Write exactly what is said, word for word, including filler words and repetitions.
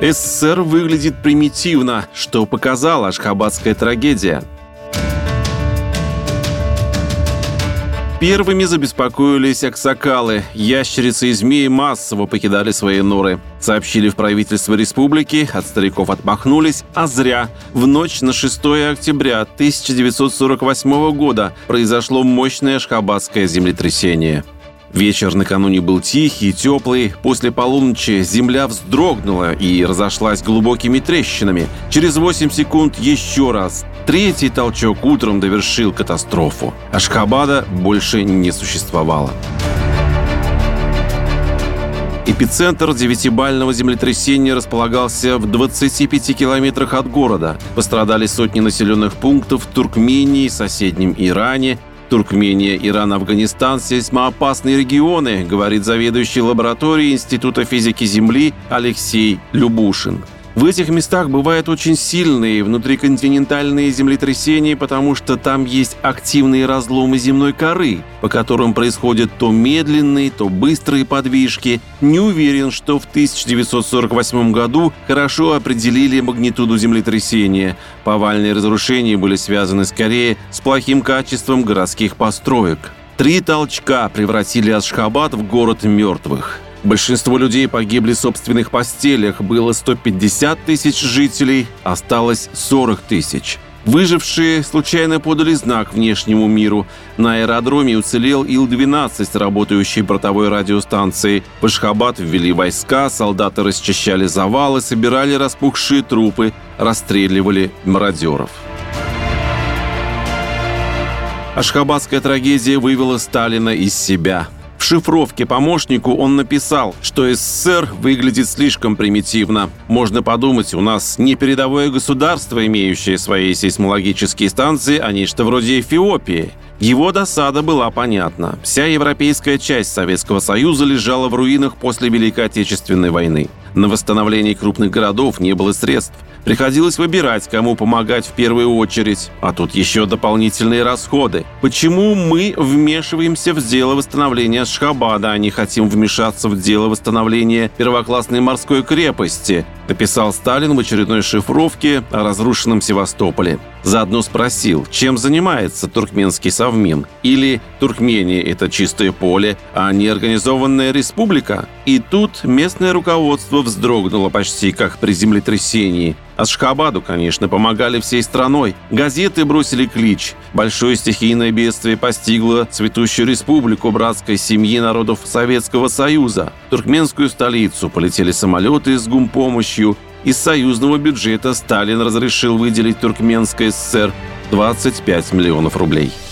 СССР выглядит примитивно, что показала Ашхабадская трагедия. Первыми забеспокоились аксакалы. Ящерицы и змеи массово покидали свои норы. Сообщили в правительство республики, от стариков отмахнулись, а зря. В ночь на шестое октября тысяча девятьсот сорок восьмого года произошло мощное ашхабадское землетрясение. Вечер накануне был тихий и теплый. После полуночи земля вздрогнула и разошлась глубокими трещинами. Через восемь секунд еще раз. Третий толчок утром довершил катастрофу. Ашхабада больше не существовало. Эпицентр девятибального землетрясения располагался в двадцати пяти километрах от города. Пострадали сотни населенных пунктов в Туркмении, соседнем Иране. Туркмения, Иран, Афганистан – сейсмоопасные регионы, говорит заведующий лабораторией Института физики Земли Алексей Любушин. В этих местах бывают очень сильные внутриконтинентальные землетрясения, потому что там есть активные разломы земной коры, по которым происходят то медленные, то быстрые подвижки. Не уверен, что в тысяча девятьсот сорок восьмом году хорошо определили магнитуду землетрясения. Повальные разрушения были связаны скорее с плохим качеством городских построек. Три толчка превратили Ашхабад в город мертвых. Большинство людей погибли в собственных постелях. Было сто пятьдесят тысяч жителей, осталось сорок тысяч. Выжившие случайно подали знак внешнему миру. На аэродроме уцелел Ил двенадцать, работающий бортовой радиостанцией. В Ашхабад ввели войска, солдаты расчищали завалы, собирали распухшие трупы, расстреливали мародеров. Ашхабадская трагедия вывела Сталина из себя. В шифровке помощнику он написал, что СССР выглядит слишком примитивно. Можно подумать, у нас не передовое государство, имеющее свои сейсмологические станции, а нечто вроде Эфиопии. Его досада была понятна. Вся европейская часть Советского Союза лежала в руинах после Великой Отечественной войны. На восстановление крупных городов не было средств. Приходилось выбирать, кому помогать в первую очередь. А тут еще дополнительные расходы. Почему мы вмешиваемся в дело восстановления Ашхабада, а не хотим вмешаться в дело восстановления первоклассной морской крепости? Написал Сталин в очередной шифровке о разрушенном Севастополе. Заодно спросил, чем занимается Туркменский Совмин? Или Туркмения – это чистое поле, а не организованная республика? И тут местное руководство вздрогнуло почти как при землетрясении. Ашхабаду, конечно, помогали всей страной. Газеты бросили клич. Большое стихийное бедствие постигло цветущую республику братской семьи народов Советского Союза. В туркменскую столицу полетели самолеты с гумпомощью. Из союзного бюджета Сталин разрешил выделить Туркменской ССР двадцать пять миллионов рублей.